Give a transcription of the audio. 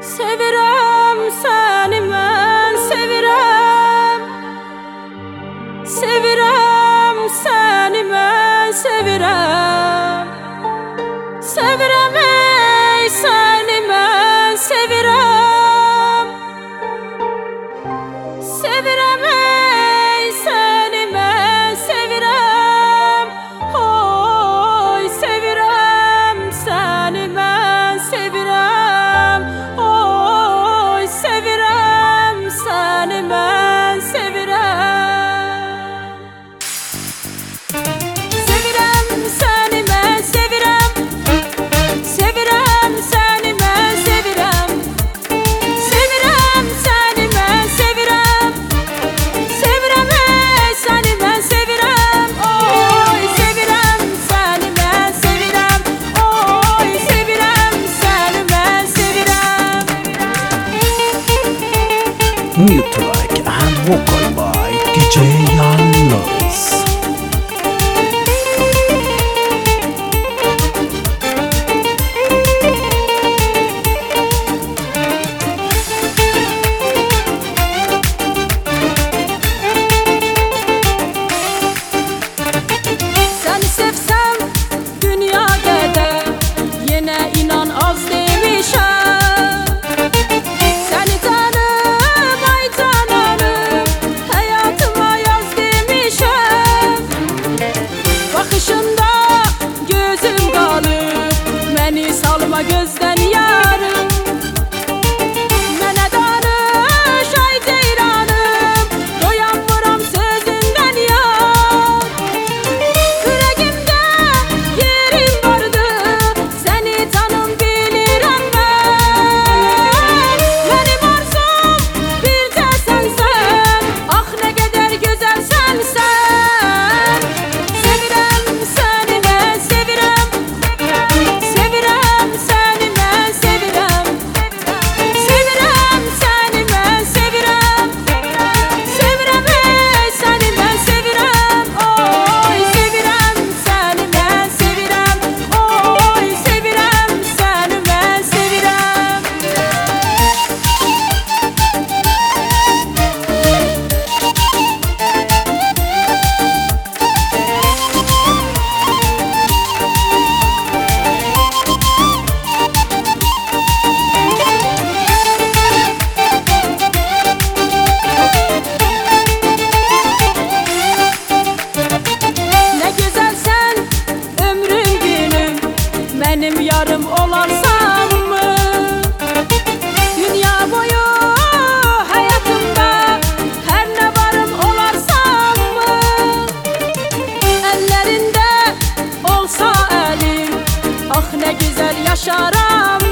Sevirəm səni mən, sevirəm. Sevirəm səni mən, sevirəm. Sevirəm ey səni mən, sevirəm. Sevirəm ey səni mən, sevirəm. Oy sevirəm səni mən, sevirəm. Oy sevirəm səni mən, sevirəm. Sevirəm səni mən, sevirəm. Sevirəm səni mən, sevirəm. Sevirəm səni mən, sevirəm. Sevirəm ey səni mən, sevirəm. Oy sevirəm səni mən, sevirəm. Oy sevirəm səni mən, sevirəm. New track and vocal by DJ Yalnız. Səni sevsəm dünya qədər, yenə inan az demişəm. Səni tanım ay cananım, həyatıma yaz demişəm. Baxışında gözüm qalıb, məni salma gözdən yarım. Mənə danış ay ceyranım, doyanmıram sözündən yar. Ürəyimdə yerin vardı, səni tanım bilirəm mən. Mənim arzum bircə sənsən, ax nə qədər gözəlsən sən. Sevirəm səni mən, sevirəm. Sevirəm səni mən, sevirəm. Sevirəm səni mən, sevirəm. Sevirəm ey səni mən, sevirəm. Oy sevirəm səni mən, sevirəm. Oy sevirəm səni mən, sevirəm. Nə gözəlsən ömrüm günüm, mənim yarım olarsanmı? Dünya boyu həyatımda hər nə varım olarsanmı? Əllərində olsa əlim, ax nə gözəl yaşaram